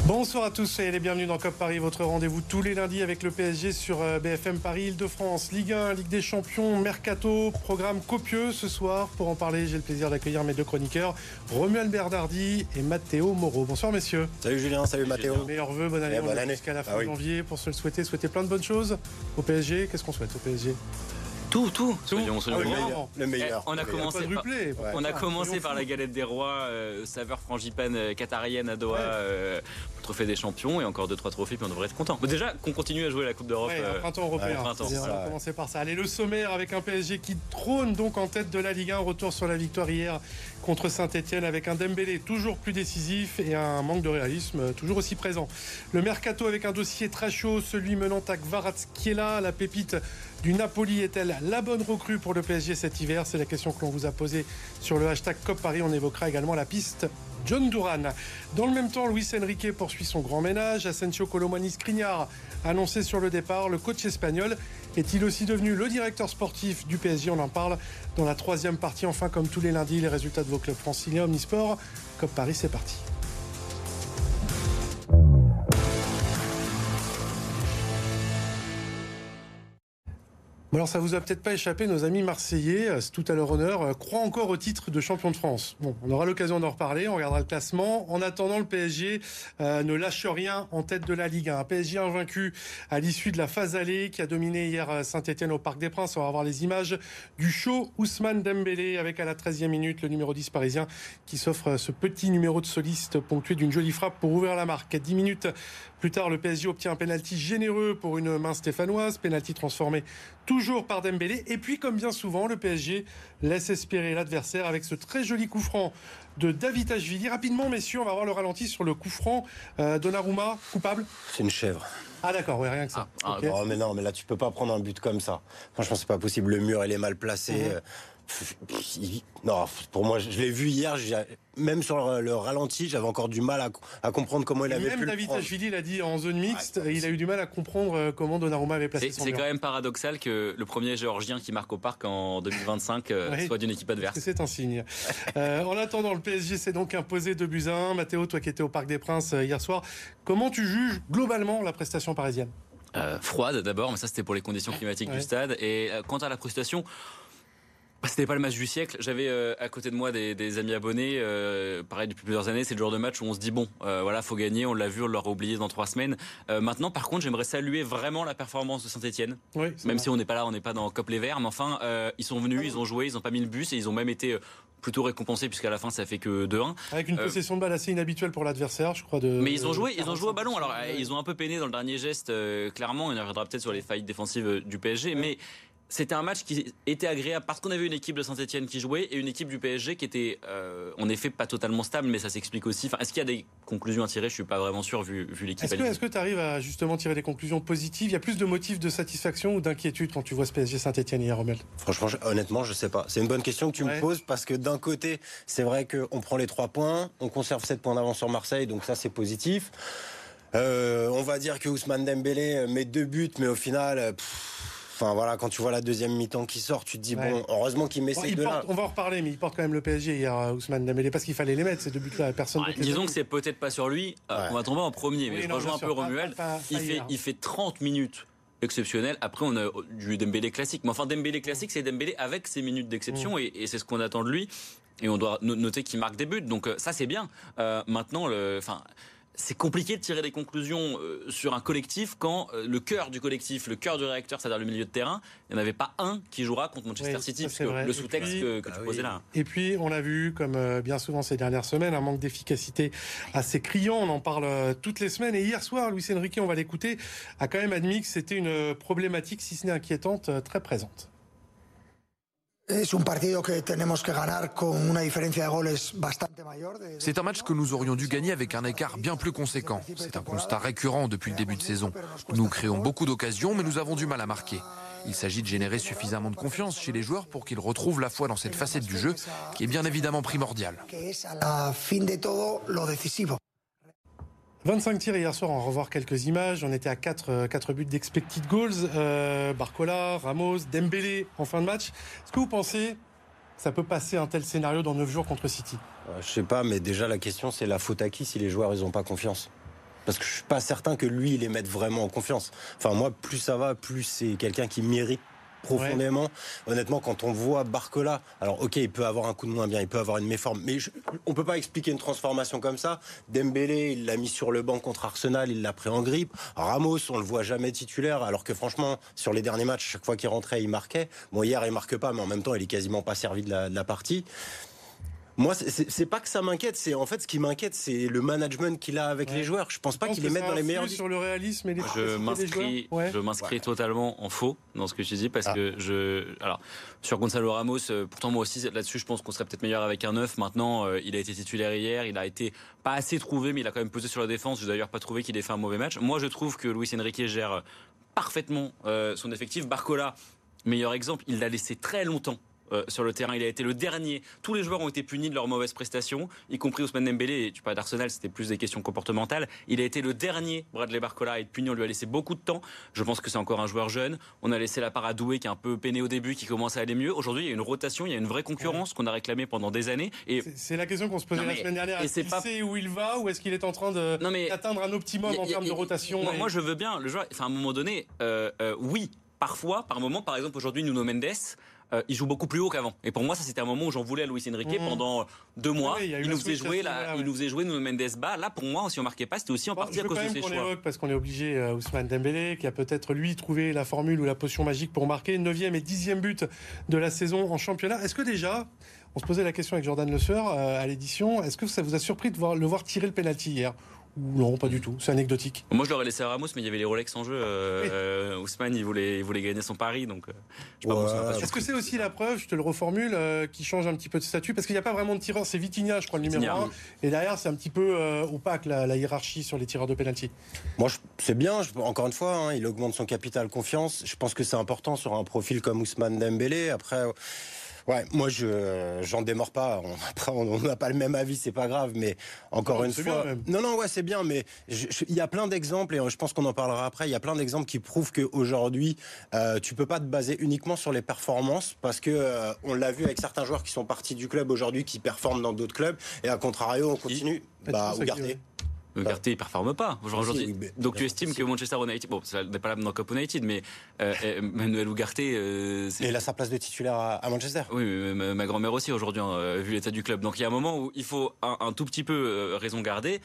Bonsoir à tous et les bienvenus dans COP Paris, votre rendez-vous tous les lundis avec le PSG sur BFM Paris Île-de-France. Ligue 1, Ligue des Champions, Mercato, programme copieux ce soir. Pour en parler, j'ai le plaisir d'accueillir mes deux chroniqueurs, Romuald Bernardi et Matteo Moreau. Bonsoir messieurs. Salut Julien, salut Matteo. Meilleurs vœux, bonne année, bonne année. Jusqu'à la fin janvier pour se le souhaiter plein de bonnes choses au PSG. Qu'est-ce qu'on souhaite au PSG ? Tout. Le meilleur. On a commencé par la galette des rois, saveur frangipane qatarienne à Doha, trophée des champions et encore 2-3 trophées, puis on devrait être content. Bon, déjà qu'on continue à jouer la Coupe d'Europe. Printemps européen. On va commencer par ça. Allez, le sommaire avec un PSG qui trône donc en tête de la Ligue 1. Retour sur la victoire hier contre Saint-Etienne avec un Dembélé toujours plus décisif et un manque de réalisme toujours aussi présent. Le Mercato avec un dossier très chaud, celui menant à Kvaratskhelia, la pépite du Napoli est-elle la bonne recrue pour le PSG cet hiver? C'est la question que l'on vous a posée sur le hashtag COP Paris. On évoquera également la piste John Duran. Dans le même temps, Luis Enrique poursuit son grand ménage. Asensio, Colomani, Skriniar annoncé sur le départ. Le coach espagnol est-il aussi devenu le directeur sportif du PSG? On en parle dans la troisième partie. Enfin, comme tous les lundis, les résultats de vos clubs franciliens, Omnisport. COP Paris, c'est parti. Bon alors ça vous a peut-être pas échappé, nos amis marseillais, c'est tout à leur honneur, croient encore au titre de champion de France. Bon, on aura l'occasion d'en reparler, on regardera le classement. En attendant, le PSG ne lâche rien en tête de la Ligue 1. Un PSG invaincu à l'issue de la phase aller qui a dominé hier Saint-Etienne au Parc des Princes. On va voir les images du show Ousmane Dembélé avec à la 13e minute le numéro 10 parisien qui s'offre ce petit numéro de soliste ponctué d'une jolie frappe pour ouvrir la marque. 10 minutes plus tard, le PSG obtient un pénalty généreux pour une main stéphanoise, pénalty transformé toujours par Dembélé. Et puis, comme bien souvent, le PSG laisse espérer l'adversaire avec ce très joli coup franc de Davitashvili. Rapidement, messieurs, on va voir le ralenti sur le coup franc. Donnarumma, coupable? C'est une chèvre. Ah d'accord, ouais, rien que ça. Okay. Oh, mais non, mais là tu peux pas prendre un but comme ça. Franchement, c'est pas possible. Le mur, il est mal placé. Non, pour moi, je l'ai vu hier. Même sur le ralenti, j'avais encore du mal à comprendre comment il avait pu le prendre. Même Davitashvili l'a dit en zone mixte. Il a eu du mal à comprendre comment Donnarumma avait placé son mur. C'est quand même paradoxal que le premier géorgien qui marque au Parc en 2025 soit d'une équipe adverse. C'est un signe. En attendant, le PSG s'est donc imposé 2-1. Matteo, toi qui étais au Parc des Princes hier soir, comment tu juges globalement la prestation parisienne? Froide d'abord, mais ça c'était pour les conditions climatiques du stade. Et quant à la prestation, c'était pas le match du siècle. J'avais à côté de moi des amis abonnés, pareil depuis plusieurs années. C'est le genre de match où on se dit bon, voilà, faut gagner. On l'a vu, on l'aura oublié dans 3 semaines. Maintenant, par contre, j'aimerais saluer vraiment la performance de Saint-Etienne. Oui, même si on n'est pas là, on n'est pas dans Cop les Verts, mais enfin, ils sont venus, ils ont joué, ils ont pas mis le bus et ils ont même été plutôt récompensés puisqu'à la fin ça fait que 2-1. Avec une possession de balle assez inhabituelle pour l'adversaire, je crois. Mais ils ont joué au ballon. Alors ils ont un peu peiné dans le dernier geste, clairement. On y reviendra peut-être sur les failles défensives du PSG, mais c'était un match qui était agréable parce qu'on avait une équipe de Saint-Etienne qui jouait et une équipe du PSG qui était, en effet, pas totalement stable, mais ça s'explique aussi. Enfin, est-ce qu'il y a des conclusions à tirer? Je suis pas vraiment sûr vu l'équipe. Est-ce que tu arrives à justement tirer des conclusions positives? Il y a plus de motifs de satisfaction ou d'inquiétude quand tu vois ce PSG Saint-Etienne hier, Romuald? Franchement, honnêtement, je sais pas. C'est une bonne question que tu me poses parce que d'un côté, c'est vrai qu'on prend les 3 points, on conserve 7 points d'avance sur Marseille, donc ça c'est positif. On va dire que Ousmane Dembélé met 2 buts, mais au final. Enfin voilà, quand tu vois la deuxième mi-temps qui sort, tu te dis bon, heureusement qu'il met ces 2-là. On va en reparler, mais il porte quand même le PSG hier, Ousmane Dembélé, parce qu'il fallait les mettre ces 2 buts-là. Personne. Disons que c'est peut-être pas sur lui. On va tomber en premier, mais je rejoins un peu Romuald. Il fait 30 minutes exceptionnelles. Après, on a du Dembélé classique. Mais enfin, Dembélé classique, c'est Dembélé avec ses minutes d'exception, et c'est ce qu'on attend de lui. Et on doit noter qu'il marque des buts. Donc ça, c'est bien. Maintenant, c'est compliqué de tirer des conclusions sur un collectif quand le cœur du collectif, le cœur du réacteur, c'est-à-dire le milieu de terrain, il n'y en avait pas un qui jouera contre Manchester City, parce que le sous-texte que tu posais là. Et puis, on l'a vu, comme bien souvent ces dernières semaines, un manque d'efficacité assez criant. On en parle toutes les semaines. Et hier soir, Luis Enrique, on va l'écouter, a quand même admis que c'était une problématique, si ce n'est inquiétante, très présente. C'est un match que nous aurions dû gagner avec un écart bien plus conséquent. C'est un constat récurrent depuis le début de saison. Nous créons beaucoup d'occasions, mais nous avons du mal à marquer. Il s'agit de générer suffisamment de confiance chez les joueurs pour qu'ils retrouvent la foi dans cette facette du jeu, qui est bien évidemment primordiale. 25 tirs hier soir, on va revoir quelques images. On était à 4 buts d'expected goals. Barcola, Ramos, Dembélé en fin de match. Est-ce que vous pensez que ça peut passer un tel scénario dans 9 jours contre City? Je sais pas, mais déjà la question c'est la faute à qui si les joueurs ils n'ont pas confiance? parce que je suis pas certain que lui, il les mette vraiment en confiance. Enfin, moi, plus ça va, plus c'est quelqu'un qui mérite profondément. Ouais. Honnêtement, quand on voit Barcola, alors ok, il peut avoir un coup de moins bien, il peut avoir une méforme, mais on peut pas expliquer une transformation comme ça. Dembélé, il l'a mis sur le banc contre Arsenal, il l'a pris en grippe. Ramos, on le voit jamais titulaire, alors que franchement, sur les derniers matchs, chaque fois qu'il rentrait, il marquait. Bon, hier, il marque pas, mais en même temps, il est quasiment pas servi de la partie. Moi, c'est pas que ça m'inquiète, c'est en fait ce qui m'inquiète, c'est le management qu'il a avec les joueurs. Je pense pas qu'il les mette dans les meilleurs. Sur le réalisme et les je m'inscris totalement en faux dans ce que tu dis parce que alors sur Gonzalo Ramos, pourtant moi aussi là-dessus, je pense qu'on serait peut-être meilleur avec un 9. Maintenant, il a été titulaire hier, il a été pas assez trouvé, mais il a quand même pesé sur la défense. Je n'ai d'ailleurs pas trouvé qu'il ait fait un mauvais match. Moi, je trouve que Luis Enrique gère parfaitement son effectif. Barcola, meilleur exemple, il l'a laissé très longtemps sur le terrain. Il a été le dernier. Tous les joueurs ont été punis de leurs mauvaises prestations, y compris Ousmane Dembélé. Et tu parles d'Arsenal, c'était plus des questions comportementales. Il a été le dernier, Bradley Barcola, à être puni. On lui a laissé beaucoup de temps. Je pense que c'est encore un joueur jeune. On a laissé la part à Doué, qui est un peu peiné au début, qui commence à aller mieux. Aujourd'hui, il y a une rotation, il y a une vraie concurrence qu'on a réclamée pendant des années. Et c'est la question qu'on se posait la semaine dernière. Est-ce qu'il sait où il va ou est-ce qu'il est en train d'atteindre un optimum en termes de rotation? Moi, je veux bien. Le joueur, à un moment donné, oui, parfois, par moment, par exemple, aujourd'hui, Nuno Mendes, il joue beaucoup plus haut qu'avant. Et pour moi, ça c'était un moment où j'en voulais à Luis Enrique pendant 2 mois. Oui, il nous faisait jouer il nous faisait jouer Nuno Mendes bas. Là, pour moi, si on marquait pas, c'était aussi en partie à cause de ses choix. Parce qu'on est obligé, Ousmane Dembélé, qui a peut-être lui trouvé la formule ou la potion magique pour marquer 9e et 10e but de la saison en championnat. Est-ce que déjà, on se posait la question avec Jordan Le Sueur à l'édition, est-ce que ça vous a surpris de le voir tirer le penalty hier? Ou non, pas du tout, c'est anecdotique. Moi je l'aurais laissé à Ramos, mais il y avait les Rolex en jeu. Ousmane, il voulait gagner son pari, donc je sais pas. Est-ce que c'est aussi la preuve, je te le reformule, qui change un petit peu de statut? Parce qu'il n'y a pas vraiment de tireur, c'est Vitinha, je crois, le numéro 1. Et derrière, c'est un petit peu opaque la hiérarchie sur les tireurs de penalty. Moi, c'est bien, encore une fois, il augmente son capital confiance. Je pense que c'est important sur un profil comme Ousmane Dembélé. Après. Ouais, moi j'en démords pas. On n'a pas le même avis, c'est pas grave, mais encore une fois, non, c'est bien, mais il y a plein d'exemples et je pense qu'on en parlera après. Il y a plein d'exemples qui prouvent qu'aujourd'hui, tu peux pas te baser uniquement sur les performances parce que on l'a vu avec certains joueurs qui sont partis du club aujourd'hui, qui performent dans d'autres clubs, et à contrario, on continue. Ugarte. Ugarte, il performe pas aujourd'hui. Donc tu estimes que Manchester United, bon, ça n'est pas là dans Cup United, mais Manuel Ugarte, il a sa place de titulaire à Manchester. Oui, mais ma grand-mère aussi aujourd'hui, vu l'état du club. Donc il y a un moment où il faut un tout petit peu raison garder.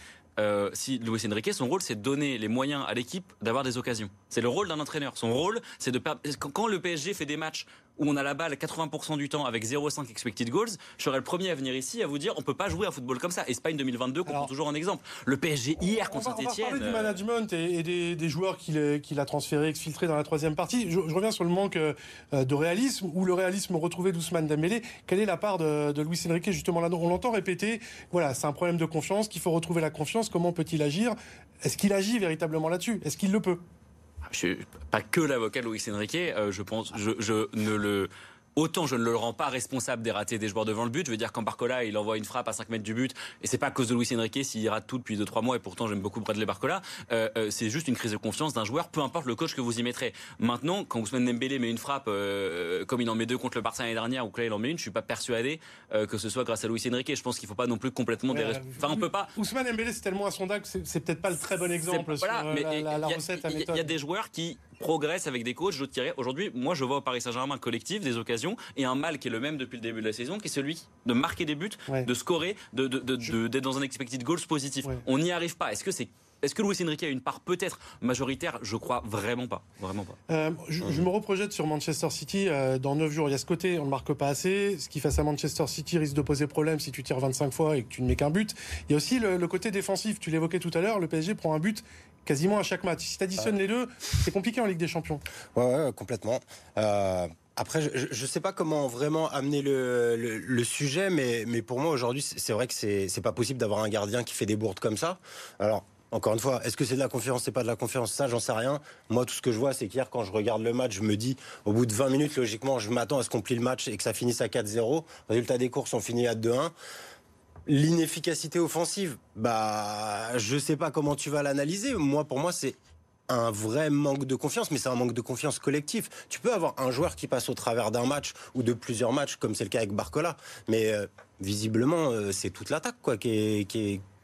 Si Luis Enrique, son rôle, c'est de donner les moyens à l'équipe d'avoir des occasions. C'est le rôle d'un entraîneur. Son rôle, c'est de quand le PSG fait des matchs où on a la balle 80% du temps avec 0,5 expected goals, je serais le premier à venir ici à vous dire on peut pas jouer à football comme ça. Espagne 2022 qu'on prend toujours en exemple. Le PSG hier contre Saint-Etienne. On va parler du management et des joueurs qu'il a transférés, exfiltrés dans la troisième partie. Je reviens sur le manque de réalisme ou le réalisme retrouvé d'Ousmane Dembélé. Quelle est la part de Luis Enrique justement là? On l'entend répéter. Voilà, c'est un problème de confiance, qu'il faut retrouver la confiance. Comment peut-il agir? Est-ce qu'il agit véritablement là-dessus? Est-ce qu'il le peut? Je suis pas que l'avocat de Luis Enrique. Je pense, autant je ne le rends pas responsable des ratés des joueurs devant le but. Je veux dire, quand Barcola, il envoie une frappe à 5 mètres du but, et c'est pas à cause de Luis Enrique s'il rate tout depuis 2-3 mois, et pourtant j'aime beaucoup Bradley Barcola, c'est juste une crise de confiance d'un joueur, peu importe le coach que vous y mettrez. Maintenant, quand Ousmane Dembélé met une frappe, comme il en met 2 contre le Barça l'année dernière, ou que là il en met une, je suis pas persuadé que ce soit grâce à Luis Enrique. Je pense qu'il faut pas non plus complètement on peut pas. Ousmane Dembélé, c'est tellement insondable que c'est peut-être pas le très bon exemple sur la recette, la méthode. Il y a des joueurs qui progressent avec des coachs. Aujourd'hui, moi je vois au Paris Saint-Germain un collectif, des occasions, et un mal qui est le même depuis le début de la saison, qui est celui de marquer des buts, de scorer, d'être dans un expected goals positif. On n'y arrive pas. Est-ce que Luis Enrique a une part peut-être majoritaire? Je crois vraiment pas. Je me reprojette sur Manchester City dans 9 jours. Il y a ce côté, on ne marque pas assez. Ce qui face à Manchester City risque de poser problème si tu tires 25 fois et que tu ne mets qu'un but. Il y a aussi le côté défensif. Tu l'évoquais tout à l'heure, le PSG prend un but quasiment à chaque match. Si tu additionnes les deux, c'est compliqué en Ligue des Champions. Ouais, complètement. Après, je sais pas comment vraiment amener le sujet, mais pour moi aujourd'hui, c'est vrai que c'est pas possible d'avoir un gardien qui fait des bourdes comme ça. Alors, encore une fois, est-ce que c'est de la confiance, c'est pas de la confiance? Ça, j'en sais rien. Moi, tout ce que je vois, c'est qu'hier, quand je regarde le match, je me dis, au bout de 20 minutes, logiquement, je m'attends à ce qu'on plie le match et que ça finisse à 4-0. Résultat des courses, on finit à 2-1. L'inefficacité offensive, je sais pas comment tu vas l'analyser. Pour moi, c'est un vrai manque de confiance, mais c'est un manque de confiance collectif. Tu peux avoir un joueur qui passe au travers d'un match ou de plusieurs matchs, comme c'est le cas avec Barcola, mais visiblement, c'est toute l'attaque qui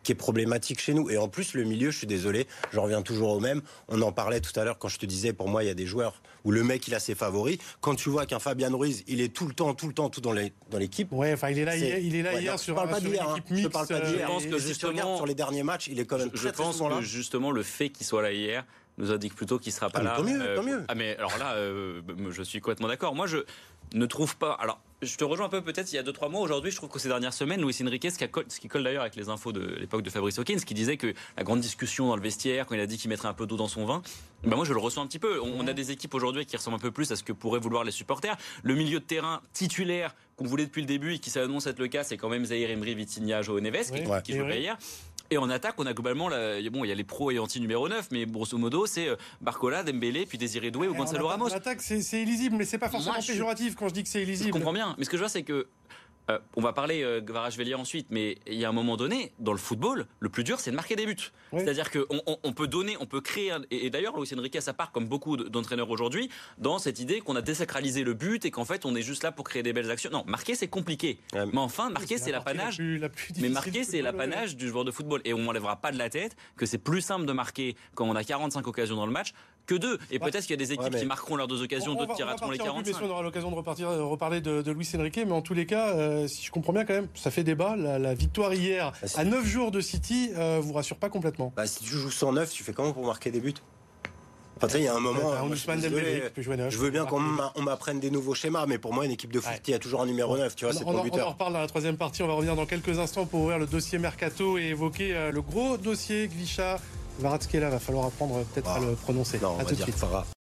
qui est problématique chez nous. Et en plus, le milieu, je suis désolé, je reviens toujours au même. On en parlait tout à l'heure quand je te disais, pour moi, il y a des joueurs où le mec, il a ses favoris. Quand tu vois qu'un Fabian Ruiz, il est tout le temps dans l'équipe. Ouais, enfin, il est là hier sur une équipe mixte. Je parle pas d'hier. Je pense que justement, sur les derniers matchs, il est quand même je pense que justement, le fait qu'il soit là hier nous indique plutôt qu'il sera pas là. Tant mieux. Ah mais alors là, je suis complètement d'accord. Moi, je ne trouve pas. Alors, je te rejoins un peu peut-être il y a 2-3 mois. Aujourd'hui, je trouve que ces dernières semaines, Luis Enrique, ce qui colle d'ailleurs avec les infos de l'époque de Fabrice Hawkins, qui disait que la grande discussion dans le vestiaire, quand il a dit qu'il mettrait un peu d'eau dans son vin, ben moi je le ressens un petit peu. On a des équipes aujourd'hui qui ressemblent un peu plus à ce que pourraient vouloir les supporters. Le milieu de terrain titulaire qu'on voulait depuis le début et qui s'annonce être le cas, c'est quand même Zaïre Emery, Vitinha, João Neves, qui jouait hier. Et en attaque, on a globalement, il y a les pros et anti numéro 9, mais grosso modo, c'est Barcola, Dembélé, puis Désiré Doué ou Gonzalo Ramos. L'attaque, c'est illisible, mais c'est pas forcément péjoratif quand je dis que c'est illisible. Je comprends bien, mais ce que je vois, c'est que on va parler Kvaratskhelia ensuite, mais il y a un moment donné, dans le football, le plus dur, c'est de marquer des buts. Oui. C'est-à-dire qu'on peut donner, on peut créer, et d'ailleurs, Luis Enrique a sa part, comme beaucoup d'entraîneurs aujourd'hui, dans cette idée qu'on a désacralisé le but et qu'en fait, on est juste là pour créer des belles actions. Non, marquer, c'est compliqué. Ouais. Mais enfin, marquer, c'est l'apanage. Mais marquer, c'est l'apanage du joueur de football. Et on m'enlèvera pas de la tête que c'est plus simple de marquer quand on a 45 occasions dans le match que 2. Et peut-être qu'il y a des équipes qui marqueront leurs 2 occasions, d'autres qui rateront les 45. On aura l'occasion de reparler de Luis Enrique, mais en tous les cas, si je comprends bien quand même, ça fait débat. La victoire hier à 9 jours de City vous rassure pas complètement. Si tu joues 109, tu fais comment pour marquer des buts? Enfin, tu sais, il y a un moment, je veux bien qu'on m'apprenne des nouveaux schémas, mais pour moi, une équipe de foot, il y a toujours un numéro 9, tu vois, c'est ton buteur. On en reparle dans la troisième partie, on va revenir dans quelques instants pour ouvrir le dossier Mercato et évoquer le gros dossier Gvicha Kvaratskhelia. Va falloir apprendre peut-être à le prononcer. Non, à tout de suite.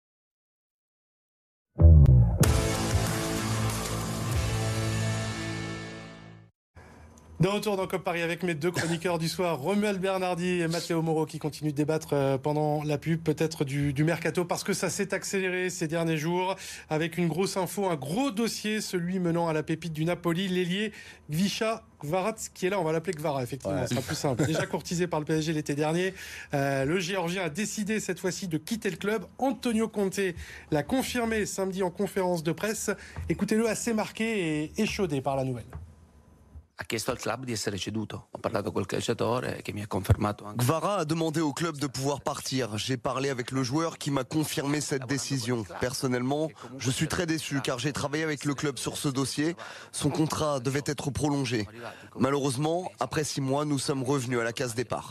De retour dans COP Paris avec mes 2 chroniqueurs du soir, Romuald Bernardi et Matteo Moro, qui continuent de débattre pendant la pub peut-être du Mercato, parce que ça s'est accéléré ces derniers jours avec une grosse info, un gros dossier, celui menant à la pépite du Napoli, l'ailier Gvicha Kvaratskhelia, on va l'appeler Kvara, effectivement, ça sera plus simple. Déjà courtisé par le PSG l'été dernier, le Géorgien a décidé cette fois-ci de quitter le club. Antonio Conte l'a confirmé samedi en conférence de presse. Écoutez-le, assez marqué et échaudé par la nouvelle. Kvara a demandé au club de pouvoir partir. J'ai parlé avec le joueur qui m'a confirmé cette décision. Personnellement, je suis très déçu car j'ai travaillé avec le club sur ce dossier. Son contrat devait être prolongé. Malheureusement, après 6 mois, nous sommes revenus à la case départ.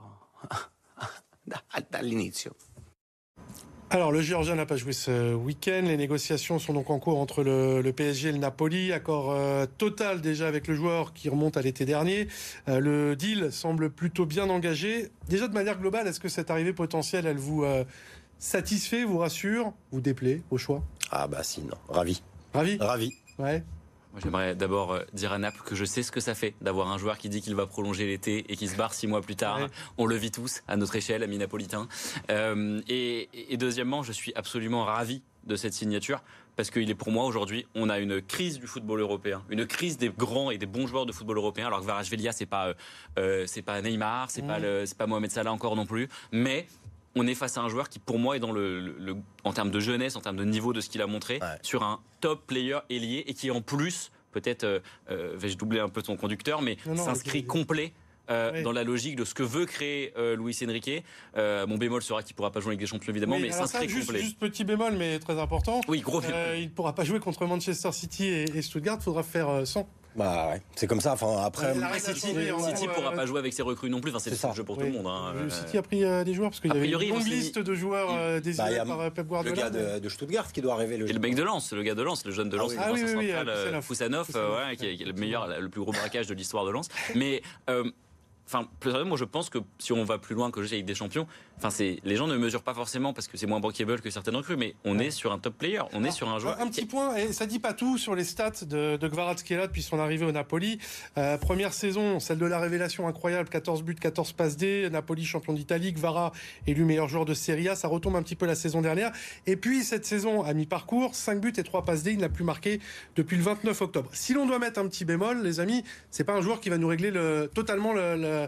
Alors, le Géorgien n'a pas joué ce week-end. Les négociations sont donc en cours entre le PSG et le Napoli. Accord total déjà avec le joueur qui remonte à l'été dernier. Le deal semble plutôt bien engagé. Déjà, de manière globale, est-ce que cette arrivée potentielle, elle vous satisfait, vous rassure, vous déplaît au choix? Ah bah si, non. Ravi. Ravi. Ouais. Moi, j'aimerais d'abord dire à Naples que je sais ce que ça fait d'avoir un joueur qui dit qu'il va prolonger l'été et qui se barre 6 mois plus tard. Ouais. On le vit tous à notre échelle, amis napolitains. Et deuxièmement, je suis absolument ravi de cette signature parce qu'il est pour moi aujourd'hui, on a une crise du football européen, une crise des grands et des bons joueurs de football européen. Alors que Kvaratskhelia, c'est pas Neymar, c'est pas Mohamed Salah encore non plus, mais on est face à un joueur qui, pour moi, est dans en termes de jeunesse, en termes de niveau de ce qu'il a montré, sur un top player ailier et qui, en plus, peut-être, vais-je doubler un peu ton conducteur, mais s'inscrit complet dans la logique de ce que veut créer Luis Enrique. Mon bémol sera qu'il ne pourra pas jouer avec des champions, évidemment, mais s'inscrit complet. Juste petit bémol, mais très important. Oui, gros bémol. Il ne pourra pas jouer contre Manchester City et Stuttgart, il faudra faire 100. Bah ouais, c'est comme ça. Enfin après, City pourra pas jouer avec ses recrues non plus. Enfin, c'est le jeu pour tout le monde. City a pris des joueurs parce qu'il y avait une longue liste de joueurs désirés par Pep Guardiola. Le gars de Stuttgart qui doit arriver. Et le mec de Lens, le jeune de Lens, Fusanov, qui est le meilleur, le plus gros braquage de l'histoire de Lens. Mais plus sérieusement, moi je pense que si on va plus loin que avec des champions, les gens ne mesurent pas forcément parce que c'est moins bankable que certaines recrues, mais on est sur un top player, on est sur un joueur. Un petit point, et ça dit pas tout sur les stats de Kvaratskhelia depuis son arrivée au Napoli. Première saison, celle de la révélation incroyable, 14 buts, 14 passes D, Napoli champion d'Italie, Kvara élu meilleur joueur de Serie A, ça retombe un petit peu la saison dernière. Et puis cette saison, à mi-parcours, 5 buts et 3 passes D, il n'a plus marqué depuis le 29 octobre. Si l'on doit mettre un petit bémol, les amis, c'est pas un joueur qui va nous régler totalement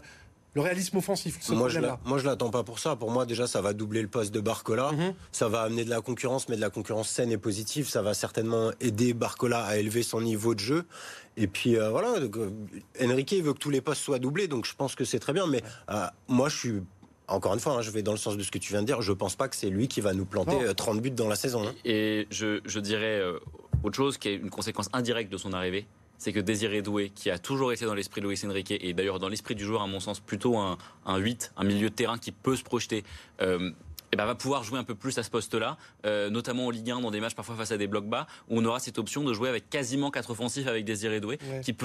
le réalisme offensif. Moi, je l'attends pas pour ça. Pour moi, déjà, ça va doubler le poste de Barcola. Ça va amener de la concurrence, mais de la concurrence saine et positive. Ça va certainement aider Barcola à élever son niveau de jeu. Et puis, voilà. Donc, Enrique, il veut que tous les postes soient doublés. Donc, je pense que c'est très bien. Mais moi, je suis... Encore une fois, je vais dans le sens de ce que tu viens de dire. Je pense pas que c'est lui qui va nous planter 30 buts dans la saison. Et je dirais autre chose qui est une conséquence indirecte de son arrivée. C'est que Désiré Doué, qui a toujours été dans l'esprit de Luis Enrique, et d'ailleurs dans l'esprit du joueur, à mon sens, plutôt un 8, un milieu de terrain qui peut se projeter, va pouvoir jouer un peu plus à ce poste-là, notamment en Ligue 1, dans des matchs parfois face à des blocs bas, où on aura cette option de jouer avec quasiment 4 offensifs avec Désiré Doué,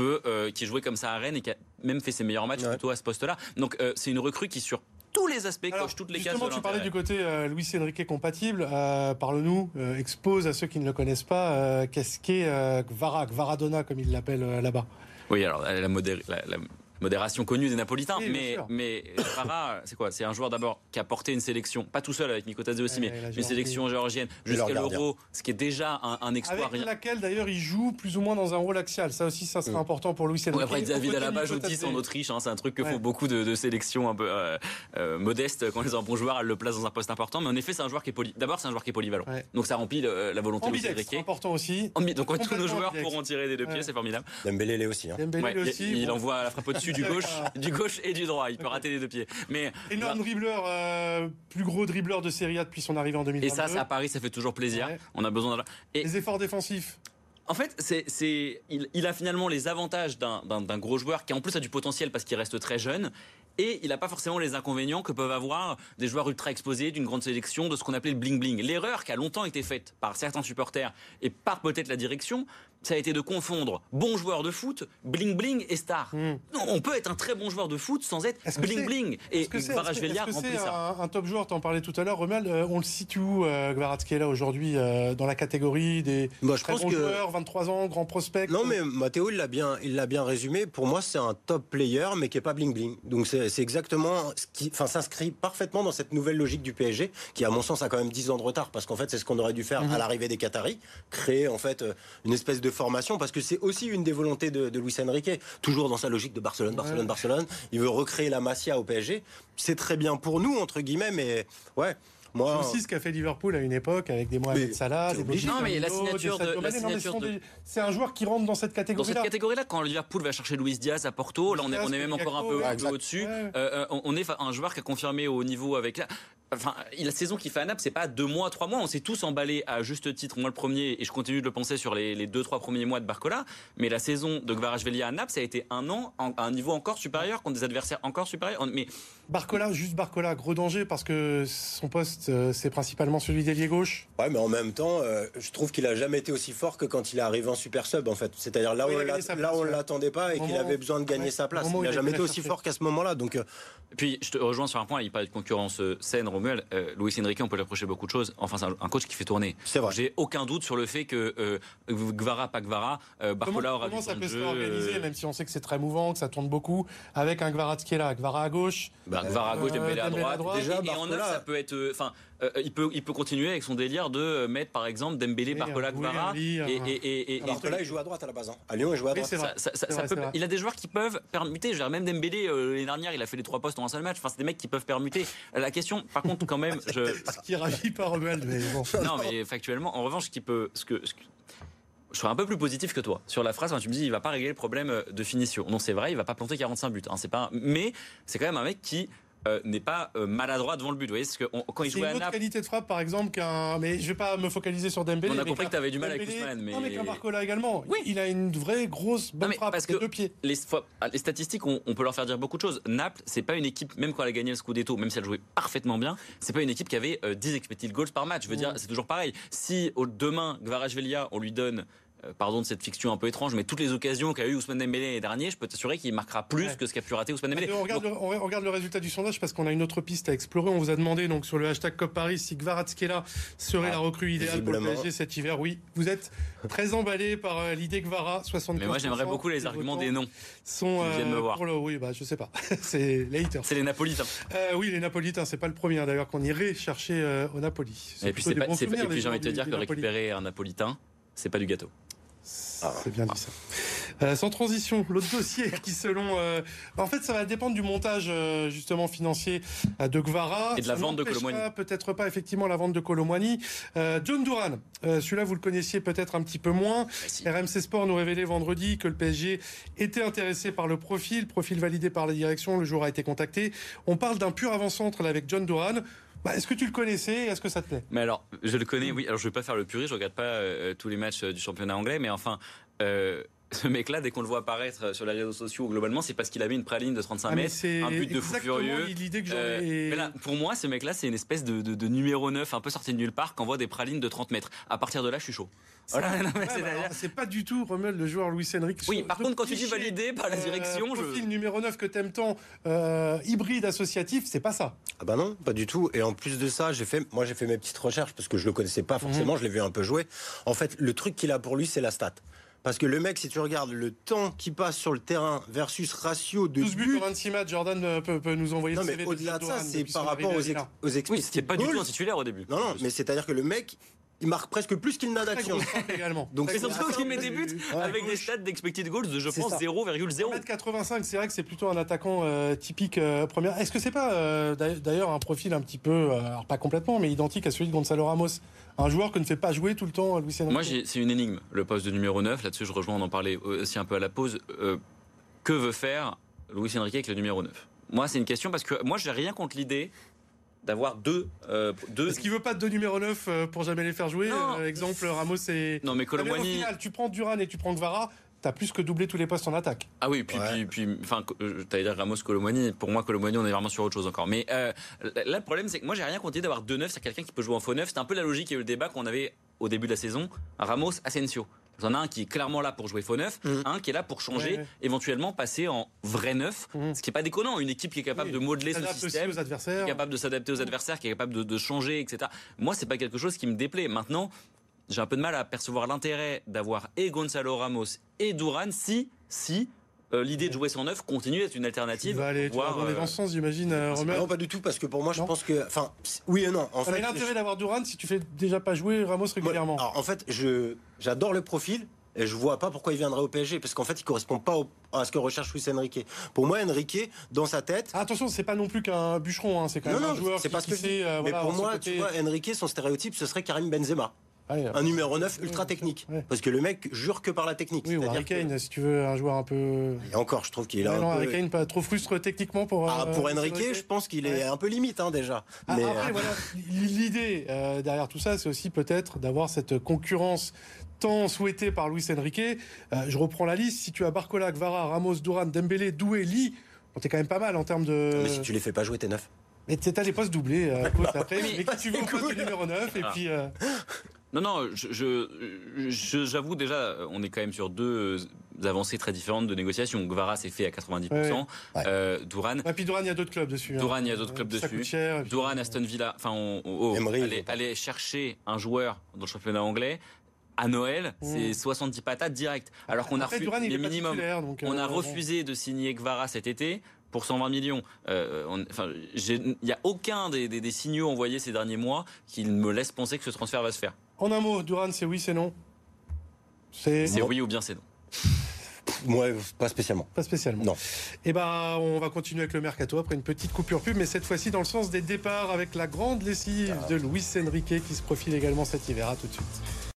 qui jouait comme ça à Rennes et qui a même fait ses meilleurs matchs plutôt à ce poste-là. Donc c'est une recrue qui, sur tous les aspects, coche toutes les cases de l'intérêt. Tu parlais du côté Luis Enrique compatible. Parle-nous, expose à ceux qui ne le connaissent pas, qu'est-ce qu'est Gvaradona, comme il l'appelle là-bas. Oui, alors la modération connue des Napolitains, mais Vara, c'est quoi? C'est un joueur d'abord qui a porté une sélection, pas tout seul avec Nico Tadze, mais une sélection géorgienne jusqu'à l'Euro, ce qui est déjà un exploit. Avec laquelle d'ailleurs il joue plus ou moins dans un rôle axial. Ça aussi, ça sera important pour Luis Enrique. Après David Alaba joue 10 en Autriche, c'est un truc que font beaucoup de sélections un peu modestes quand ils ont un bon joueur, elles le placent dans un poste important. Mais en effet, c'est un joueur qui est d'abord c'est un joueur qui est polyvalent. Donc ça remplit la volonté de Luis Enrique. C'est important aussi. Donc tous nos joueurs pourront tirer des deux pieds, c'est formidable. Dembélé l'est aussi. Il envoie la frappe au-dessus du gauche et du droit. Il peut rater les deux pieds. Mais énorme dribbleur, plus gros dribbleur de Serie A depuis son arrivée en 2022. Et ça à Paris, ça fait toujours plaisir. On a besoin les efforts défensifs. En fait, il a finalement les avantages d'un gros joueur qui en plus a du potentiel parce qu'il reste très jeune. Et il n'a pas forcément les inconvénients que peuvent avoir des joueurs ultra exposés d'une grande sélection, de ce qu'on appelait le bling-bling. L'erreur qui a longtemps été faite par certains supporters et par peut-être la direction, ça a été de confondre bon joueur de foot, bling-bling et star. Non, on peut être un très bon joueur de foot sans être bling-bling. Et Kvaratskhelia remplit ça. Un top joueur, t'en parlais tout à l'heure, Romuald, on le situe où, Kvaratskhelia, aujourd'hui, dans la catégorie des très bons joueurs, 23 ans, grand prospect? Non, mais Matteo, il l'a bien résumé. Pour moi, c'est un top player, mais qui n'est pas bling-bling. Donc c'est exactement ce qui s'inscrit parfaitement dans cette nouvelle logique du PSG, qui à mon sens a quand même 10 ans de retard, parce qu'en fait c'est ce qu'on aurait dû faire à l'arrivée des Qataris, créer en fait une espèce de formation, parce que c'est aussi une des volontés de Luis Enrique, toujours dans sa logique de Barcelone. Il veut recréer la Masia au PSG. C'est très bien pour nous entre guillemets, mais ouais. Moi, c'est aussi ce qu'a fait Liverpool à une époque avec des Mohamed Salah, des non, mais la signature c'est un joueur qui rentre dans cette catégorie-là. Dans cette catégorie-là, quand Liverpool va chercher Luis Diaz à Porto, là on est même encore un peu au-dessus. On est un joueur qui a confirmé au niveau avec la saison qu'il fait à Naples, c'est pas 2 mois, 3 mois. On s'est tous emballés à juste titre. Moi le premier, et je continue de le penser sur les 2-3 premiers mois de Barcola. Mais la saison de Kvaratskhelia à Naples, ça a été un an à un niveau encore supérieur, contre des adversaires encore supérieurs. Mais Barcola, gros danger parce que son poste, c'est principalement celui d'ailier gauche. Ouais, mais en même temps, je trouve qu'il a jamais été aussi fort que quand il est arrivé en super sub, en fait. C'est-à-dire là où on l'attendait pas et qu'il avait besoin de gagner sa place. Il a jamais été aussi fort qu'à ce moment-là. Donc, et puis, je te rejoins sur un point. Il parle de concurrence saine, Romuald. Luis Enrique, on peut lui approcher beaucoup de choses. Enfin, c'est un coach qui fait tourner. C'est vrai. J'ai aucun doute sur le fait que Barcola aura du temps de jeu. Comment ça peut se réorganiser, même si on sait que c'est très mouvant, que ça tourne beaucoup, avec un Kvaratskhelia, Kvara à gauche. Kvara à gauche, Dembélé à droite. Déjà, et en neuf, ça peut être. Il peut continuer avec son délire de mettre par exemple Dembélé, Barcola, Kvara et Barcola il joue à droite à la base. À Lyon il joue à droite. Il a des joueurs qui peuvent permuter. Je veux dire, même Dembélé l'année dernière il a fait les 3 postes en un seul match. Enfin c'est des mecs qui peuvent permuter. La question par contre quand même ce qui ravit pas Romuald, mais bon. Non mais factuellement en revanche je serais un peu plus positif que toi sur la phrase quand tu me dis il va pas régler le problème de finition. Non c'est vrai, il va pas planter 45 buts. Mais c'est quand même un mec qui n'est pas maladroit devant le but. Vous voyez, parce que quand il jouait à Naples, c'est une autre qualité de frappe, par exemple, mais je vais pas me focaliser sur Dembélé. On a compris que tu avais du mal avec Ousmane, mais non, mais qu'un Barcola également. Oui, il a une vraie grosse bonne frappe parce que 2 pieds. Les statistiques, on peut leur faire dire beaucoup de choses. Naples, c'est pas une équipe, même quand elle a gagné le Scudetto, même si elle jouait parfaitement bien, c'est pas une équipe qui avait 10 expected goals par match. Je veux dire, c'est toujours pareil. Si demain Kvaratskhelia, on lui donne pardon de cette fiction un peu étrange, mais toutes les occasions qu'a eu Ousmane Dembélé l'année dernière, je peux t'assurer qu'il marquera plus que ce qu'a pu rater Ousmane Dembélé. On regarde le résultat du sondage parce qu'on a une autre piste à explorer. On vous a demandé donc sur le hashtag COP Paris si Kvaratskhelia serait la recrue idéale pour le PSG cet hiver. Oui, vous êtes très emballé par l'idée Kvara, 75%. Mais moi j'aimerais beaucoup les arguments des noms. Viennent me voir. Oui, je sais pas. C'est les haters. C'est les Napolitains. Oui, les Napolitains, c'est pas le premier d'ailleurs qu'on irait chercher au Napoli. Et puis j'ai envie de te dire que récupérer un Napolitain, c'est pas du gâteau. C'est bien dit ça. Sans transition, l'autre dossier qui selon... en fait, ça va dépendre du montage justement financier de Guevara. Et de la vente de Kolo Muani. Peut-être pas effectivement la vente de Kolo Muani. John Duran, celui-là vous le connaissiez peut-être un petit peu moins. RMC Sport nous révélait vendredi que le PSG était intéressé par le profil validé par la direction, le joueur a été contacté. On parle d'un pur avant-centre là, avec John Duran. Est-ce que tu le connaissais? Est-ce que ça te plaît? Mais alors, je le connais, oui. Alors, je vais pas faire le puriste, je regarde pas tous les matchs du championnat anglais, mais enfin, ce mec-là, dès qu'on le voit apparaître sur les réseaux sociaux, globalement, c'est parce qu'il avait une praline de 35 mètres, un but de fou furieux. L'idée que mais là, pour moi, ce mec-là, c'est une espèce de numéro 9, un peu sorti de nulle part, qui envoie des pralines de 30 mètres. À partir de là, je suis chaud. Voilà, c'est pas du tout, Rommel, le joueur Luis Enrique. Oui, par contre, quand tu dis validé par la direction, profil numéro 9 que t'aimes tant, hybride associatif, c'est pas ça. Ah bah non, pas du tout. Et en plus de ça, j'ai fait mes petites recherches parce que je le connaissais pas forcément, je l'ai vu un peu jouer. En fait, le truc qu'il a pour lui, c'est la stat. Parce que le mec, si tu regardes le temps qu'il passe sur le terrain versus ratio de 12 buts en 26 matchs, Jordan peut nous envoyer le CV. Non, mais au-delà de ça, c'est par rapport aux expected. Oui, c'était pas du tout un titulaire au début. Non, mais c'est-à-dire que le mec, il marque presque plus qu'il n'a d'action. Également. Donc c'est surtout qu'il met des buts avec des stats d'expected goals de, je pense, 0,0. 1m85, c'est vrai que c'est plutôt un attaquant typique première. Est-ce que c'est pas d'ailleurs un profil un petit peu, alors pas complètement, mais identique à celui de Gonzalo Ramos? Un joueur que ne fait pas jouer tout le temps Luis Enrique. Moi, c'est une énigme, le poste de numéro 9. Là-dessus, je rejoins, on en parlait aussi un peu à la pause. Que veut faire Luis Enrique avec le numéro 9? Moi, c'est une question parce que moi, j'ai rien contre l'idée d'avoir deux. Est-ce qu'il veut pas de deux numéro 9 pour jamais les faire jouer? Exemple, Ramos et... Non, mais Kolo Muani... Au final, tu prends Duran et tu prends Guevara, t'as plus que doublé tous les postes en attaque. Ah oui, puis enfin, t'allais dire Ramos, Kolo Muani. Pour moi, Kolo Muani, on est vraiment sur autre chose encore. Mais là, le problème, c'est que moi, j'ai rien contre l'idée d'avoir deux 9, c'est quelqu'un qui peut jouer en faux 9. C'est un peu la logique et le débat qu'on avait au début de la saison. Ramos, Asensio. Il y en a un qui est clairement là pour jouer faux 9, un qui est là pour changer, éventuellement passer en vrai 9, ce qui n'est pas déconnant. Une équipe qui est capable de modeler ce système, qui est capable de s'adapter aux adversaires, qui est capable de changer, etc. Moi, c'est pas quelque chose qui me déplaît. Maintenant, j'ai un peu de mal à percevoir l'intérêt d'avoir et Gonzalo Ramos et Duran si l'idée de jouer sans 9 continue d'être une alternative. Tu vas aller dans ce sens, j'imagine, Romain? Non, pas du tout, parce que pour moi, je pense que... Enfin, oui et non. En fait, l'intérêt d'avoir Duran si tu fais déjà pas jouer Ramos régulièrement. Alors, en fait, j'adore le profil, et je vois pas pourquoi il viendrait au PSG, parce qu'en fait, il correspond pas à ce que recherche Luis Enrique. Pour moi, Enrique, dans sa tête... Attention, c'est pas non plus qu'un bûcheron, c'est quand même un joueur c'est pas ce que sait... Mais pour moi, tu vois, Enrique, son stéréotype, ce serait Karim Benzema. Un numéro 9 ultra technique. Parce que le mec jure que par la technique. Oui, ou Harry Kane, si tu veux, un joueur un peu... Et encore, je trouve qu'il est un peu... Harry Kane, pas trop frustre techniquement pour... pour Enrique, je pense qu'il est un peu limite, déjà. Mais après, voilà, l'idée derrière tout ça, c'est aussi peut-être d'avoir cette concurrence tant souhaitée par Luis Enrique. Je reprends la liste. Si tu as Barcola, Guevara, Ramos, Duran, Dembélé, Doué, Lee, t'es quand même pas mal en termes de... Mais si tu les fais pas jouer, t'es 9. Mais t'as les postes doublés. Après, mais qui tu veux au poste de numéro 9 et puis... Non, j'avoue déjà, on est quand même sur deux avancées très différentes de négociations. Guevara s'est fait à 90%. Duran. Et puis Duran, il y a d'autres clubs dessus. Duran, il y a d'autres clubs dessus. Cher, Duran, Aston Villa. Enfin, aller chercher un joueur dans le championnat anglais. À Noël, c'est 70 patates direct. Alors qu'on a refusé les minimums. On a refusé de signer Guevara cet été pour 120 millions. Il n'y a aucun des signaux envoyés ces derniers mois qui me laisse penser que ce transfert va se faire. En un mot, Duran, c'est oui, c'est non? C'est oui ou bien c'est non? Moi, pas spécialement. Pas spécialement. Non. Et on va continuer avec le mercato après une petite coupure pub, mais cette fois-ci dans le sens des départs avec la grande lessive de Luis Enrique qui se profile également cet hiver. À tout de suite.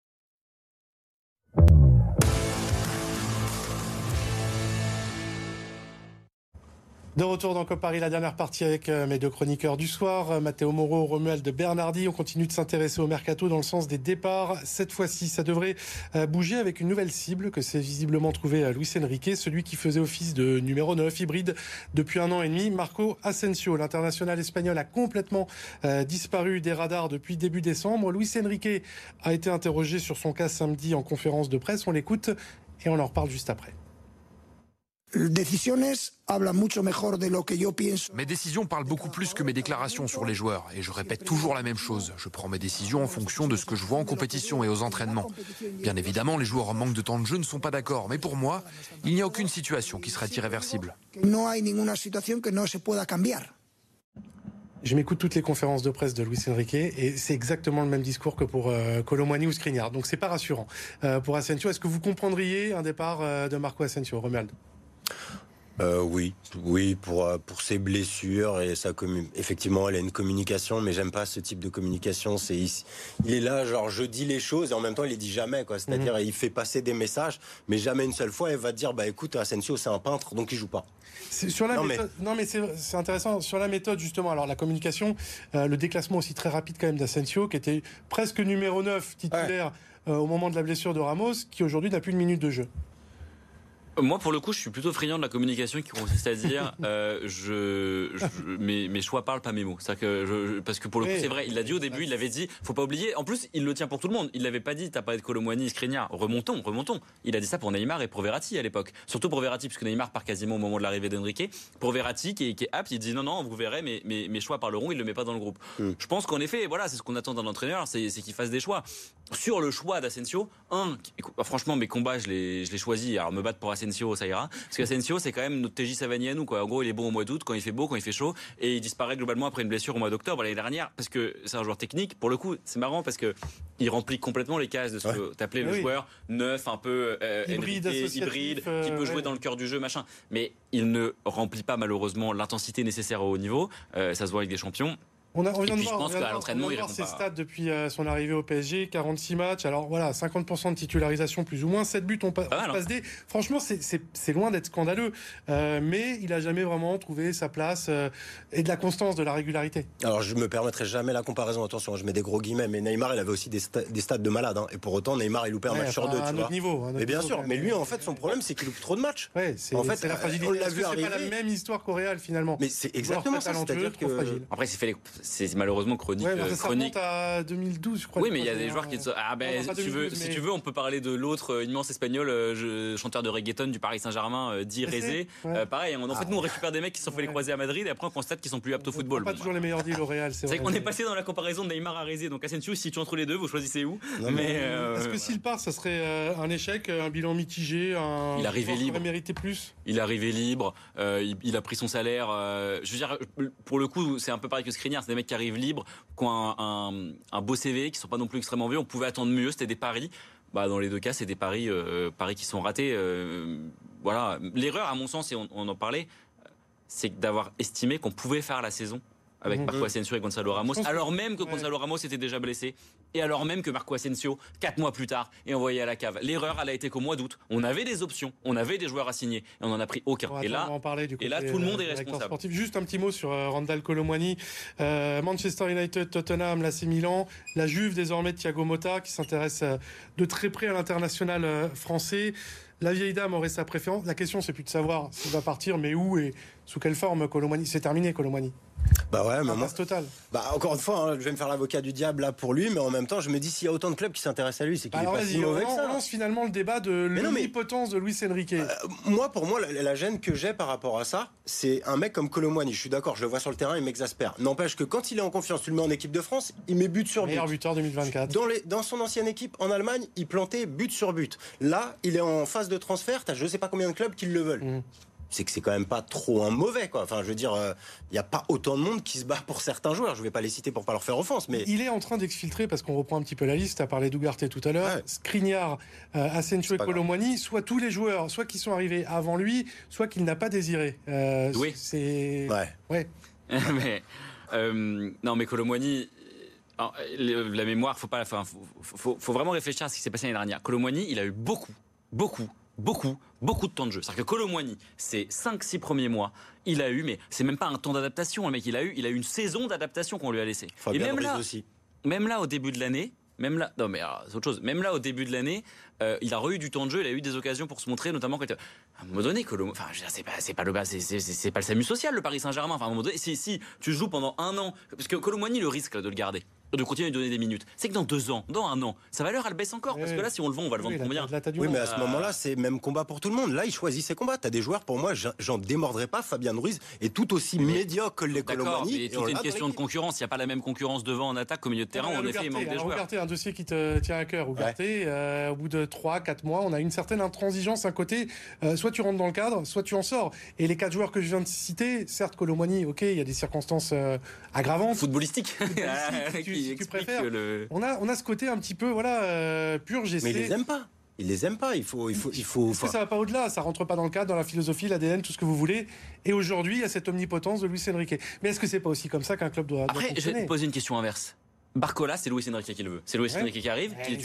De retour dans COP Paris, la dernière partie avec mes deux chroniqueurs du soir, Matteo Moro, Romuald Bernardi. On continue de s'intéresser au mercato dans le sens des départs. Cette fois-ci, ça devrait bouger avec une nouvelle cible que s'est visiblement trouvé Luis Enrique, celui qui faisait office de numéro 9 hybride depuis 1 an et demi, Marco Asensio. L'international espagnol a complètement disparu des radars depuis début décembre. Luis Enrique a été interrogé sur son cas samedi en conférence de presse. On l'écoute et on en reparle juste après. Mes décisions parlent beaucoup plus que mes déclarations sur les joueurs. Et je répète toujours la même chose. Je prends mes décisions en fonction de ce que je vois en compétition et aux entraînements. Bien évidemment, les joueurs en manque de temps de jeu ne sont pas d'accord. Mais pour moi, il n'y a aucune situation qui serait irréversible. Je m'écoute toutes les conférences de presse de Luis Enrique et c'est exactement le même discours que pour Kolo Muani ou Skriniar. Donc c'est pas rassurant. Pour Asensio, est-ce que vous comprendriez un départ de Marco Asensio, Romuald? Oui, pour ses blessures et effectivement, elle a une communication, mais j'aime pas ce type de communication. Il est là, genre je dis les choses et en même temps il les dit jamais, quoi. C'est-à-dire il fait passer des messages, mais jamais une seule fois il va dire écoute, Asensio c'est un peintre donc il joue pas. Sur la méthode, c'est intéressant sur la méthode justement. Alors la communication, le déclassement aussi très rapide quand même d'Asensio qui était presque numéro 9 titulaire au moment de la blessure de Ramos, qui aujourd'hui n'a plus une minute de jeu. Moi, pour le coup, je suis plutôt friand de la communication qui consiste à dire mes choix parlent, pas mes mots. Parce que pour le coup, c'est vrai, il l'a dit au début, il l'avait dit, faut pas oublier. En plus, il le tient pour tout le monde. Il l'avait pas dit, t'as parlé de Kolo Muani, Skriniar. Remontons. Il a dit ça pour Neymar et pour Verratti à l'époque. Surtout pour Verratti, puisque Neymar part quasiment au moment de l'arrivée d'Enrique. Pour Verratti, qui est apte, il dit non, vous verrez, mes choix parleront, il le met pas dans le groupe. Je pense qu'en effet, voilà, c'est ce qu'on attend d'un entraîneur, c'est qu'il fasse des choix. Sur le choix d'Asensio, franchement, mes combats, je l'ai choisi. Alors, me battre pour Asensio, ça ira. Parce qu'Asensio, c'est quand même notre TJ Savani à nous, quoi. En gros, il est bon au mois d'août, quand il fait beau, quand il fait chaud, et il disparaît globalement après une blessure au mois d'octobre l'année dernière, parce que c'est un joueur technique. Pour le coup, c'est marrant parce que il remplit complètement les cases de ce que t'appelais le joueur neuf, un peu hybride, qui peut jouer dans le cœur du jeu, machin. Mais il ne remplit pas malheureusement l'intensité nécessaire au haut niveau. Ça se voit avec des champions. On vient de je pense qu'à l'entraînement, il répond ses pas. stats depuis son arrivée au PSG, 46 matchs. Alors voilà, 50% de titularisation plus ou moins, 7 buts on passe D. Franchement, c'est loin d'être scandaleux. Mais il a jamais vraiment trouvé sa place et de la constance, de la régularité. Alors je me permettrai jamais la comparaison, attention, je mets des gros guillemets, mais Neymar, il avait aussi des stats de malade. Et pour autant, Neymar, il loupait un match sur deux. À notre niveau. Mais bien sûr, mais lui, en fait, son problème, c'est qu'il loupe trop de matchs. C'est la fragilité. On l'a vu arriver. C'est pas la même histoire qu'au Real finalement. Mais c'est exactement ça. C'est-à-dire que après, c'est malheureusement chronique. Ça remonte à 2012, je crois. Oui, mais il y a des joueurs qui... si tu veux, on peut parler de l'autre immense espagnol, chanteur de reggaeton du Paris Saint-Germain, dit Rezé. Pareil, en fait, nous, on récupère des mecs qui se sont fait les croiser à Madrid et après, on constate qu'ils sont plus aptes au football. Pas toujours les meilleurs deals au Real, c'est vrai. C'est qu'on est passé dans la comparaison de Neymar à Rezé. Donc, Asensio, si tu entre les deux, vous choisissez où? Est-ce que s'il part, ça serait un échec, un bilan mitigé, il arrivait libre. Il aurait mérité plus? Il arrivait libre, il a pris son salaire. Je veux dire, pour le coup, c'est un peu pareil que Skriniar, c'est des mecs qui arrivent libres, qui ont un beau CV, qui sont pas non plus extrêmement vieux. On pouvait attendre mieux, c'était des paris. Dans les deux cas, c'est des paris qui sont ratés. Voilà. L'erreur, à mon sens, et on en parlait, c'est d'avoir estimé qu'on pouvait faire la saison avec Marco Asensio et Gonzalo Ramos, alors même que Gonzalo Ramos était déjà blessé, et alors même que Marco Asensio, 4 mois plus tard, est envoyé à la cave. L'erreur, elle a été qu'au mois d'août, on avait des options, on avait des joueurs à signer, et on n'en a pris aucun. Et là, tout le monde est responsable. Sportif. Juste un petit mot sur Randal Kolo Muani, Manchester United, Tottenham, l'AC Milan, la Juve désormais de Thiago Motta, qui s'intéresse de très près à l'international français. La vieille dame aurait sa préférence. La question, c'est plus de savoir s'il va partir, mais où et sous quelle forme. Kolo Muani, c'est terminé, Kolo Muani. Mais total. Encore une fois, je vais me faire l'avocat du diable là pour lui, mais en même temps, je me dis s'il y a autant de clubs qui s'intéressent à lui, c'est qu'il est pas si mauvais que ça. On lance finalement le débat de l'omnipotence de Luis Enrique. Pour moi, la gêne que j'ai par rapport à ça, c'est un mec comme Kolo Muani. Je suis d'accord, je le vois sur le terrain, il m'exaspère. N'empêche que quand il est en confiance, tu le mets en équipe de France, il met but sur but. Meilleur buteur 2024. Dans son ancienne équipe en Allemagne, il plantait but sur but. Là, il est en phase de transfert. T'as je sais pas combien de clubs qui le veulent. C'est que c'est quand même pas trop un mauvais, quoi. Enfin, je veux dire, il n'y a pas autant de monde qui se bat pour certains joueurs. Je vais pas les citer pour pas leur faire offense, mais il est en train d'exfiltrer, parce qu'on reprend un petit peu la liste. Tu as parlé d'Ugarte tout à l'heure, Skriniar, Asensio et Kolo Muani, soit tous les joueurs, soit qui sont arrivés avant lui, soit qu'il n'a pas désiré. Oui. C'est mais non, mais Kolo Muani. Alors, la mémoire, faut vraiment réfléchir à ce qui s'est passé l'année dernière. Kolo Muani, il a eu beaucoup de temps de jeu. C'est-à-dire que Kolo Muani, ces 5-6 premiers mois, il a eu, mais c'est même pas un temps d'adaptation, le mec, il a eu une saison d'adaptation qu'on lui a laissé. Et même là, au début de l'année, c'est autre chose. Même là, au début de l'année, il a eu du temps de jeu, il a eu des occasions pour se montrer, notamment quand, à un moment donné, c'est pas le SAMU social, le Paris Saint-Germain. Enfin, à un moment donné, si tu joues pendant un an, parce que Kolo Muani, le risque de le garder, de continuer de donner des minutes. C'est que dans 2 ans, dans 1 an, sa valeur elle baisse encore parce que là si on le vend, on va le vendre combien? Oui, mais à ce moment-là, c'est même combat pour tout le monde. Là, il choisit ses combats. T'as des joueurs, pour moi, j'en démordrai pas. Fabien Ruiz est tout aussi médiocre que les Colomani. Mais tout est une question de concurrence. Il n'y a pas la même concurrence devant en attaque qu'au milieu de terrain. En effet, il manque des joueurs. Ugarte, un dossier qui te tient à cœur. Ugarte, au bout de 3-4 mois, on a une certaine intransigeance. Un côté, soit tu rentres dans le cadre, soit tu en sors. Et les 4 joueurs que je viens de citer, certes, Colomani, ok, il y a des circonstances aggravantes. Footballistiques. Si tu préfères. On a ce côté un petit peu, purge. Mais ils les aiment pas. Ils les aiment pas. Il faut. Parce que ça va pas au-delà. Ça rentre pas dans le cadre, dans la philosophie, l'ADN, tout ce que vous voulez. Et aujourd'hui, il y a cette omnipotence de Luis Enrique. Mais est-ce que c'est pas aussi comme ça qu'un club doit Après, fonctionner? je vais te poser une question inverse. Barcola, c'est Luis Enrique qui le veut. C'est Luis Enrique qui arrive, qui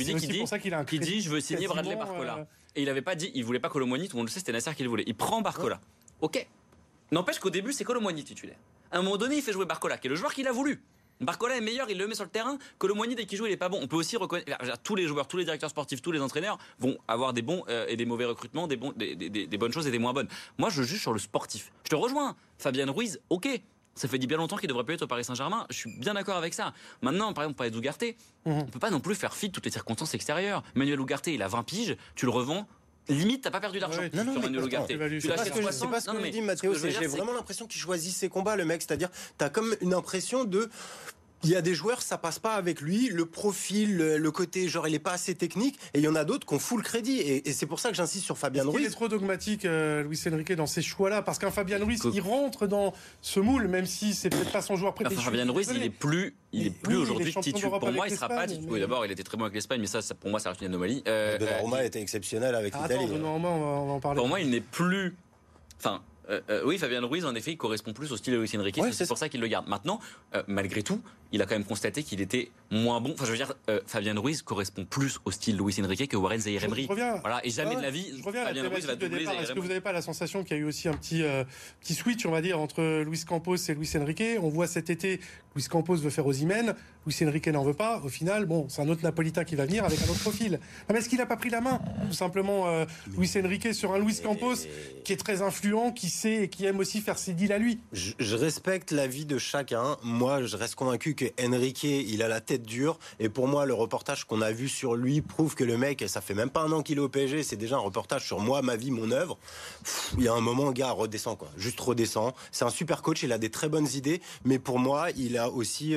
dit je veux signer Bradley Barcola. Et il avait pas dit, il voulait pas Colomani, tout le monde le sait, c'était Nasser qui le voulait. Il prend Barcola. Ok. N'empêche qu'au début, c'est Colomani titulaire. À un moment donné, il fait jouer Barcola, qui est le joueur qu'il a voulu. Barcola est meilleur, il le met sur le terrain. Colomani, dès qu'il joue, il est pas bon. On peut aussi reconnaître. Tous les joueurs, tous les directeurs sportifs, tous les entraîneurs vont avoir des bons et des mauvais recrutements, des bonnes choses et des moins bonnes. Moi, je juge sur le sportif. Je te rejoins. Fabien Ruiz, ok. Ça fait bien longtemps qu'il devrait plus être au Paris Saint-Germain. Je suis bien d'accord avec ça. Maintenant, par exemple, parler d'Ugarte, on peut pas non plus faire fi de toutes les circonstances extérieures. Manuel Ugarte, il a 20 piges, tu le revends. Limite, t'as pas perdu d'argent sur Manuel Ugarte. Tu l'achètes 60. C'est pas ce que je dis, Mathéo. J'ai vraiment l'impression qu'il choisit ses combats, le mec. C'est-à-dire, t'as comme une impression de. Il y a des joueurs, ça passe pas avec lui, le profil, le côté, genre, il est pas assez technique, et il y en a d'autres qui ont full crédit, et c'est pour ça que j'insiste sur Fabien Ruiz. Il est trop dogmatique, Luis Enrique, dans ces choix-là, parce qu'un Fabien Ruiz, il rentre dans ce moule, même si c'est peut-être pas son joueur préféré. Fabien Ruiz, il est plus aujourd'hui titulaire. Pour moi, il sera pas titulaire. Oui, d'abord, il était très bon avec l'Espagne, mais ça, pour moi, ça reste une anomalie. Donnarumma était exceptionnel avec l'Italie. Donnarumma, on va en parler. Pour moi, il n'est plus. Enfin. Oui, Fabien Ruiz, en effet, il correspond plus au style de Luis Enrique. C'est pour ça qu'il le garde. Maintenant, malgré tout, il a quand même constaté qu'il était moins bon. Enfin, je veux dire, Fabien Ruiz correspond plus au style Luis Enrique que Warren Zaïre Emery. Voilà, et jamais de la vie, Fabien Ruiz va doubler Zaïre Emery. Est-ce que vous n'avez pas la sensation qu'il y a eu aussi un petit switch, on va dire, entre Luis Campos et Luis Enrique? On voit cet été, Luis Campos veut faire Osimhen, Luis Enrique n'en veut pas. Au final, bon, c'est un autre Napolitain qui va venir avec un autre profil. Mais est-ce qu'il n'a pas pris la main, tout simplement, Luis Enrique sur un Luis Campos qui est très influent, qui sait et qui aime aussi faire ses deals à lui? Je respecte l'avis de chacun. Moi, je reste convaincu que Enrique, il a la tête dure. Et pour moi, le reportage qu'on a vu sur lui prouve que le mec, ça fait même pas 1 an qu'il est au PSG. C'est déjà un reportage sur moi, ma vie, mon œuvre. Il y a un moment, le gars, redescend, quoi. Juste redescend. C'est un super coach. Il a des très bonnes idées. Mais pour moi, il a aussi...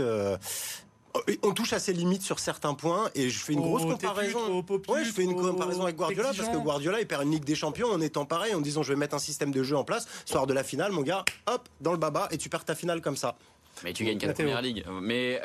On touche à ses limites sur certains points et je fais une grosse comparaison. Je fais une comparaison avec Guardiola parce que Guardiola il perd une Ligue des Champions en étant pareil, en disant je vais mettre un système de jeu en place, soir de la finale, mon gars, hop, dans le baba et tu perds ta finale comme ça. Mais tu gagnes 4 premières ligues. Mais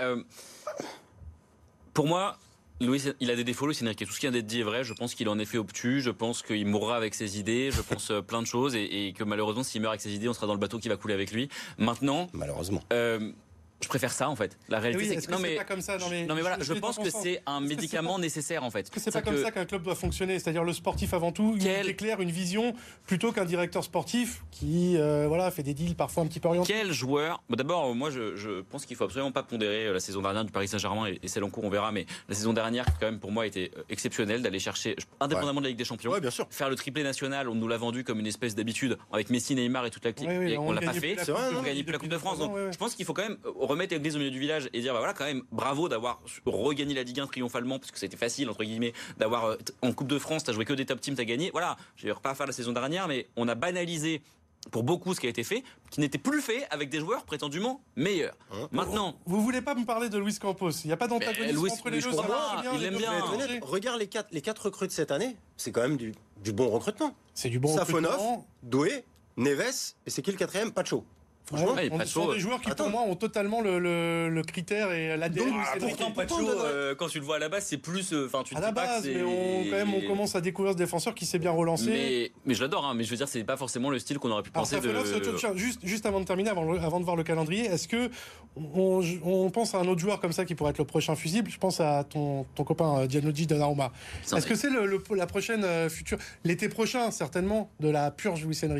pour moi, il a des défauts, Luis Enrique. Tout ce qui vient d'être dit est vrai. Je pense qu'il est en effet obtus. Je pense qu'il mourra avec ses idées. Je pense plein de choses et que malheureusement, s'il meurt avec ses idées, on sera dans le bateau qui va couler avec lui. Maintenant, malheureusement. Je préfère ça en fait. La réalité, c'est que c'est pas comme ça. Non mais voilà, je pense que c'est un médicament nécessaire en fait. Est-ce que c'est pas comme ça qu'un club doit fonctionner? C'est-à-dire le sportif avant tout, une idée claire, une vision, plutôt qu'un directeur sportif qui fait des deals parfois un petit peu orientés. Quel joueur? D'abord, moi je pense qu'il faut absolument pas pondérer la saison dernière du Paris Saint-Germain et celle en cours, on verra. Mais la saison dernière, qui quand même pour moi était exceptionnelle, d'aller chercher, indépendamment de la Ligue des Champions, bien sûr. faire le triplé national. On nous l'a vendu comme une espèce d'habitude avec Messi, Neymar et toute la clique. Et on l'a pas fait. On gagne plus la Coupe de France. Donc je pense qu'il faut quand même remettre l'église au milieu du village et dire quand même bravo d'avoir regagné la Ligue 1 triomphalement parce que c'était facile entre guillemets d'avoir en Coupe de France t'as joué que des top teams, t'as gagné, voilà, je vais pas faire la saison dernière mais on a banalisé pour beaucoup ce qui a été fait, qui n'était plus fait avec des joueurs prétendument meilleurs. Maintenant, vous voulez pas me parler de Luis Campos? Il n'y a pas d'antagonisme entre les deux. Il aime bien. Regarde les 4 recrues de cette année, c'est quand même du bon recrutement. C'est du bon Safonov, recrutement. Doué, Neves et c'est qui le 4e? Pacho. Ce sont des joueurs qui, pour moi, ont totalement le critère et l'ADN. Pourtant, Pacho, quand tu le vois à la base, c'est plus. Tu à la base, mais on commence à découvrir ce défenseur qui s'est bien relancé. Mais je l'adore, mais je veux dire, c'est pas forcément le style qu'on aurait pu penser. Juste avant de terminer, avant de voir le calendrier, est-ce que on pense à un autre joueur comme ça qui pourrait être le prochain fusible? Je pense à ton copain Gianluigi Donnarumma. Est-ce que c'est la prochaine future, l'été prochain certainement, de la purge Luis Enrique?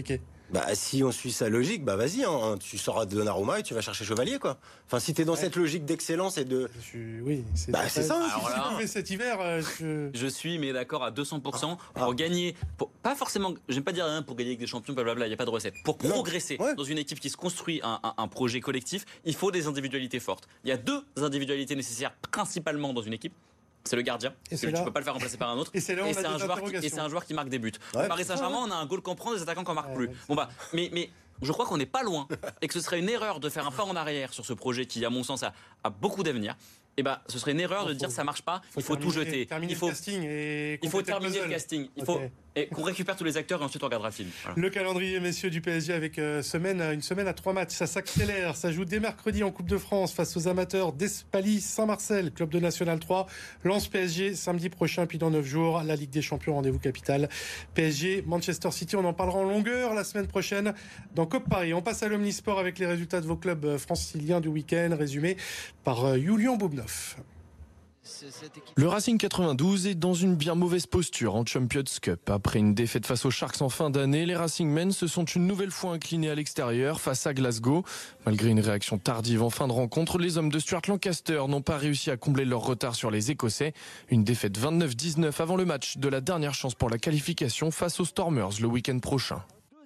Si on suit sa logique, vas-y, hein, tu sors de Donnarumma et tu vas chercher Chevalier, quoi. Enfin, si t'es dans cette logique d'excellence et de... Oui, c'est ça. Alors là, cet hiver, je suis mais d'accord à 200% pour gagner, pas forcément, j'aime pas dire rien pour gagner avec des champions, blablabla, il n'y a pas de recette. Pour progresser dans une équipe qui se construit un projet collectif, il faut des individualités fortes. Il y a 2 individualités nécessaires principalement dans une équipe. C'est le gardien, parce que tu peux pas le faire remplacer par un autre. Et c'est un joueur qui marque des buts. Paris Saint-Germain, on a un goal comprend, des attaquants qu'on marque plus. Mais je crois qu'on n'est pas loin et que ce serait une erreur de faire un pas en arrière sur ce projet qui, à mon sens, a beaucoup d'avenir. Ce serait une erreur de dire ça marche pas, il faut tout jeter. Il faut terminer le casting. Il faut qu'on récupère tous les acteurs et ensuite on regardera le film. Voilà. Le calendrier, messieurs, du PSG avec une semaine à 3 matchs. Ça s'accélère. Ça joue dès mercredi en Coupe de France face aux amateurs d'Espaly Saint-Marcel, club de National 3. Lance PSG samedi prochain, puis dans 9 jours, la Ligue des Champions, rendez-vous capital. PSG, Manchester City, on en parlera en longueur la semaine prochaine dans COP Paris. On passe à l'Omnisport avec les résultats de vos clubs franciliens du week-end, résumés par Julian Boubnov. Le Racing 92 est dans une bien mauvaise posture en Champions Cup. Après une défaite face aux Sharks en fin d'année, les Racing Men se sont une nouvelle fois inclinés à l'extérieur face à Glasgow. Malgré une réaction tardive en fin de rencontre, les hommes de Stuart Lancaster n'ont pas réussi à combler leur retard sur les Écossais. Une défaite 29-19 avant le match de la dernière chance pour la qualification face aux Stormers le week-end prochain.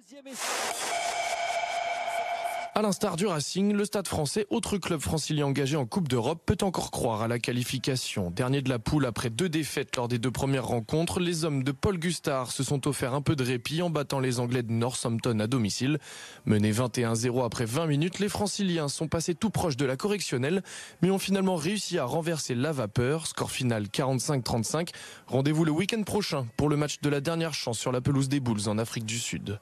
À l'instar du Racing, le Stade Français, autre club francilien engagé en Coupe d'Europe, peut encore croire à la qualification. Dernier de la poule après 2 défaites lors des 2 premières rencontres, les hommes de Paul Gustard se sont offert un peu de répit en battant les Anglais de Northampton à domicile. Menés 21-0 après 20 minutes, les franciliens sont passés tout proche de la correctionnelle, mais ont finalement réussi à renverser la vapeur. Score final 45-35. Rendez-vous le week-end prochain pour le match de la dernière chance sur la pelouse des Bulls en Afrique du Sud.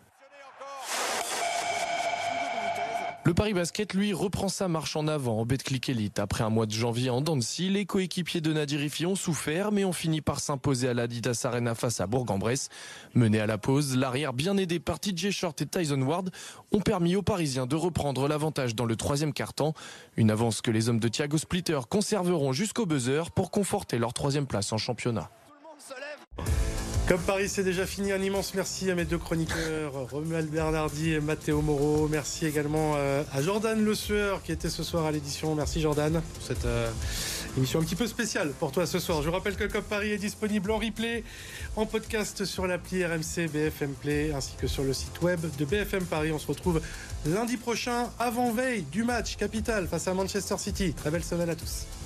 Le Paris Basket, lui, reprend sa marche en avant en Betclic Elite. Après un mois de janvier en dents de scie, les coéquipiers de Nadir Rifi ont souffert, mais ont fini par s'imposer à l'Adidas Arena face à Bourg-en-Bresse. Menés à la pause, l'arrière bien aidé par TJ Short et Tyson Ward ont permis aux Parisiens de reprendre l'avantage dans le 3e quart-temps. Une avance que les hommes de Thiago Splitter conserveront jusqu'au buzzer pour conforter leur 3e place en championnat. Comme Paris, c'est déjà fini. Un immense merci à mes 2 chroniqueurs, Romuald Bernardi et Matteo Moreau. Merci également à Jordan Le Sueur qui était ce soir à l'édition. Merci Jordan pour cette émission un petit peu spéciale pour toi ce soir. Je vous rappelle que COP Paris est disponible en replay, en podcast sur l'appli RMC BFM Play ainsi que sur le site web de BFM Paris. On se retrouve lundi prochain avant-veille du match capital face à Manchester City. Très belle semaine à tous.